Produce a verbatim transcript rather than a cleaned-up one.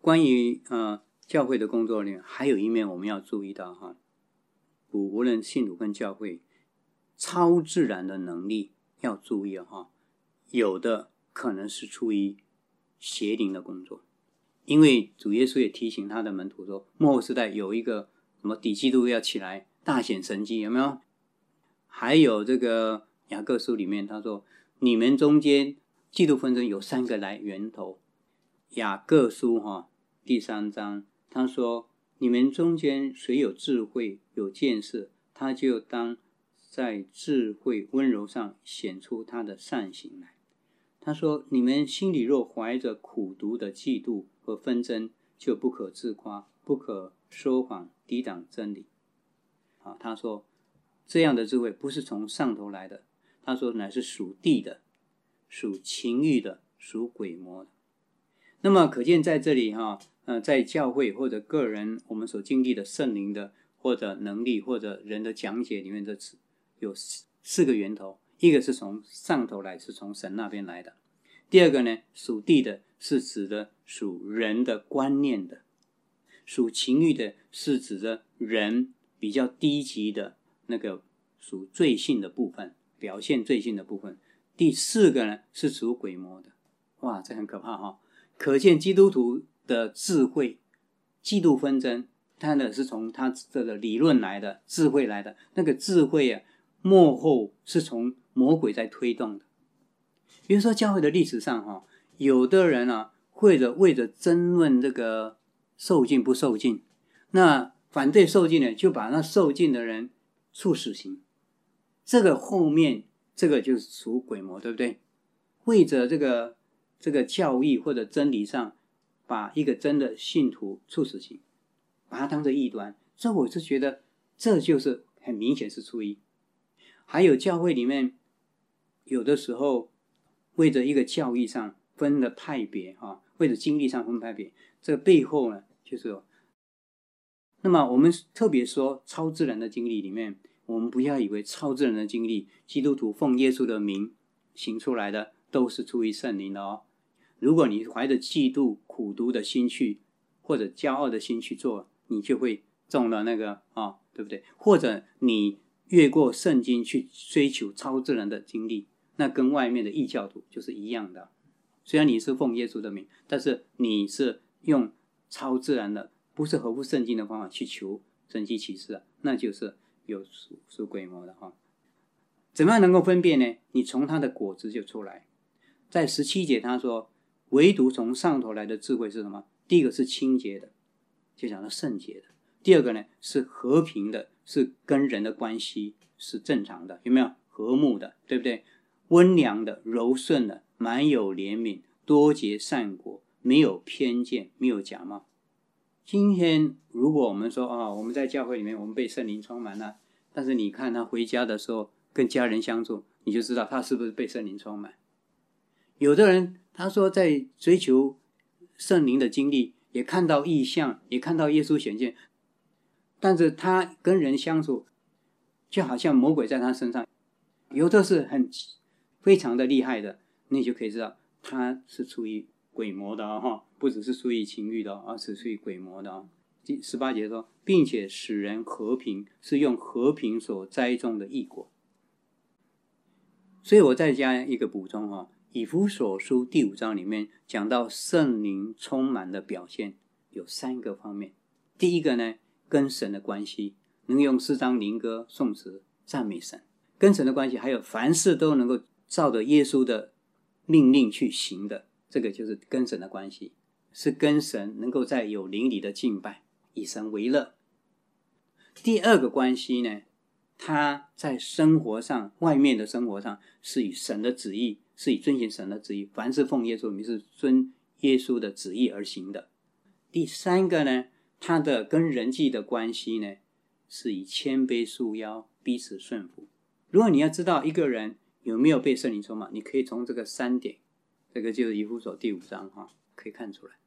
关于呃教会的工作里面，还有一面我们要注意到哈，无论信徒跟教会，超自然的能力要注意哈，有的可能是出于邪灵的工作，因为主耶稣也提醒他的门徒说，末后时代有一个什么敌基督要起来，大显神迹，有没有？还有这个雅各书里面他说，你们中间嫉妒纷争有三个来源头。雅各书哈第三章他说，你们中间谁有智慧有见识，他就当在智慧温柔上显出他的善行来。他说，你们心里若怀着苦毒的嫉妒和纷争，就不可自夸，不可说谎，抵挡真理。啊，他说这样的智慧不是从上头来的，他说乃是属地的，属情欲的，属鬼魔的。那么可见在这里哈，呃，在教会或者个人我们所经历的圣灵的或者能力或者人的讲解里面的有四个源头，一个是从上头来，是从神那边来的。第二个呢，属地的是指的属人的观念的，属情欲的是指的人比较低级的那个属罪性的部分，表现罪性的部分。第四个呢是属鬼魔的。哇，这很可怕哈！可见基督徒的智慧，嫉妒纷争，它呢是从他这个理论来的，智慧来的。那个智慧啊，幕后是从魔鬼在推动的。比如说教会的历史上哈，有的人啊，为了为了争论这个受禁不受禁，那反对受禁呢，就把那受禁的人处死刑。这个后面这个就是属鬼魔，对不对？为着这个这个教义或者真理上，把一个真的信徒处死刑，把他当成异端，这我是觉得这就是很明显是出于。还有教会里面有的时候为着一个教义上分的派别啊，为着经历上分派别，这个背后呢就是有。那么我们特别说超自然的经历里面，我们不要以为超自然的经历基督徒奉耶稣的名行出来的都是出于圣灵的哦。如果你怀着嫉妒苦毒的心去或者骄傲的心去做，你就会中了那个啊、哦，对不对？或者你越过圣经去追求超自然的经历，那跟外面的异教徒就是一样的。虽然你是奉耶稣的名，但是你是用超自然的，不是合乎圣经的方法去求神迹奇事啊，那就是有属属鬼魔的哈、哦。怎么样能够分辨呢？你从他的果子就出来。在十七节他说，唯独从上头来的智慧是什么？第一个是清洁的，就讲到圣洁的。第二个呢是和平的，是跟人的关系是正常的，有没有？和睦的，对不对？温良的，柔顺的，满有怜悯，多结善果，没有偏见，没有假冒。今天如果我们说啊、哦，我们在教会里面我们被圣灵充满了，但是你看他回家的时候跟家人相处，你就知道他是不是被圣灵充满。有的人他说在追求圣灵的经历，也看到异象，也看到耶稣显现，但是他跟人相处就好像魔鬼在他身上，有的是很非常的厉害的，你就可以知道他是出于鬼魔的哦，不只是出于情欲的，而是出于鬼魔的哦。第十八节说，并且使人和平，是用和平所栽种的义果。所以我再加一个补充哈、哦，以弗所书第五章里面讲到圣灵充满的表现有三个方面。第一个呢，跟神的关系，能用诗章灵歌颂词赞美神，跟神的关系，还有凡事都能够照着耶稣的命令去行的，这个就是跟神的关系，是跟神能够在有灵里的敬拜，以神为乐。第二个关系呢，他在生活上，外面的生活上是以神的旨意，是以遵行神的旨意，凡是奉耶稣名，是遵耶稣的旨意而行的。第三个呢，他的跟人际的关系呢，是以谦卑束腰，彼此顺服。如果你要知道一个人有没有被圣灵充满，你可以从这个三点，这个就是以弗所第五章哈，可以看出来。